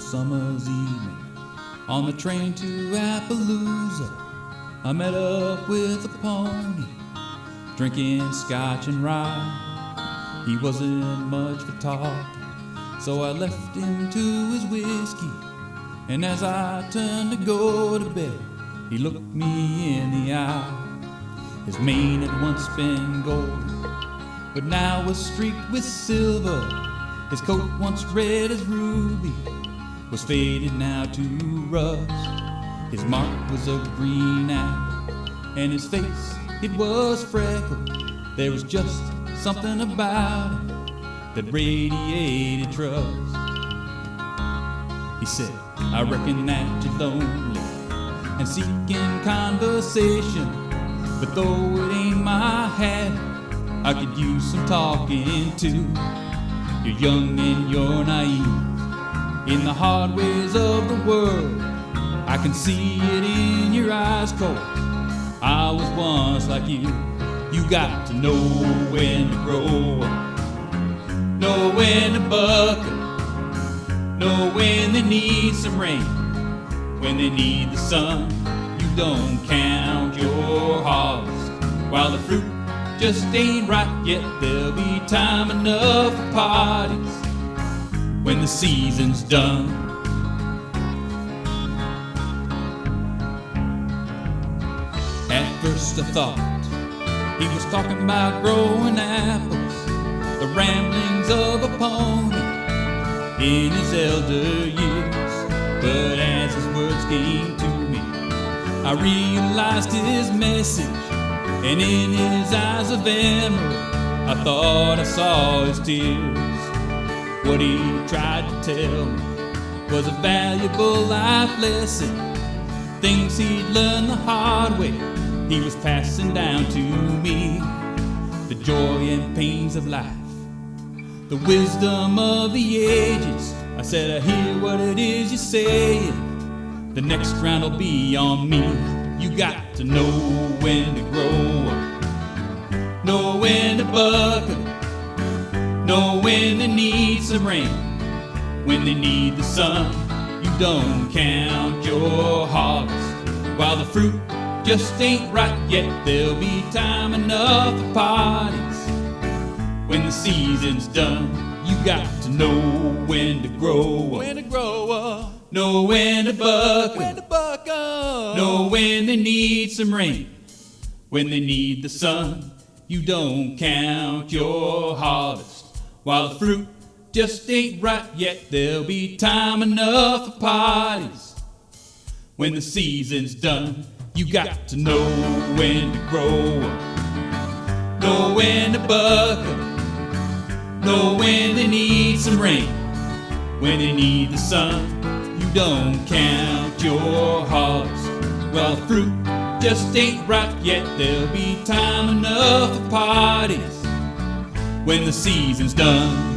summer's evening on the train to Appaloosa. I met up with a pony, drinking scotch and rye. He wasn't much for talking, so I left him to his whiskey. And as I turned to go to bed, he looked me in the eye. His mane had once been golden, but now was streaked with silver. His coat, once red as ruby, was faded now to rust. His mark was a green apple, and his face, it was freckled. There was just something about him that radiated trust. He said, I reckon that you're lonely and seeking conversation, but though it ain't my habit, I could use some talking to. You're young and you're naive in the hard ways of the world. I can see it in your eyes, 'cause I was once like you. You got to know when to grow up, know when to buck up, know when they need some rain, when they need the sun. You don't count your harvest while the fruit just ain't ripe yet. There'll be time enough for parties when the season's done. At first I thought he was talking about growing apples, the ramblings of a pony in his elder years. But as his words came to me, I realized his message, and in his eyes of emerald, I thought I saw his tears. What he tried to tell me was a valuable life lesson, things he'd learned the hard way, he was passing down to me. The joy and pains of life, the wisdom of the ages. I said, I hear what it is you're saying, the next round will be on me. You got to know when to grow up, know when to buck up, know when they need some rain, when they need the sun. You don't count your harvest while the fruit just ain't ripe yet. There'll be time enough for parties when the season's done. You got to know when to grow up, know when to buck up, know when they need some rain, when they need the sun. You don't count your harvest while the fruit just ain't ripe yet. There'll be time enough for parties when the season's done. You got to know when to grow up, know when to buck up, know when they need some rain, when they need the sun. You don't count your harvest while the fruit just ain't ripe yet. There'll be time enough for parties when the season's done.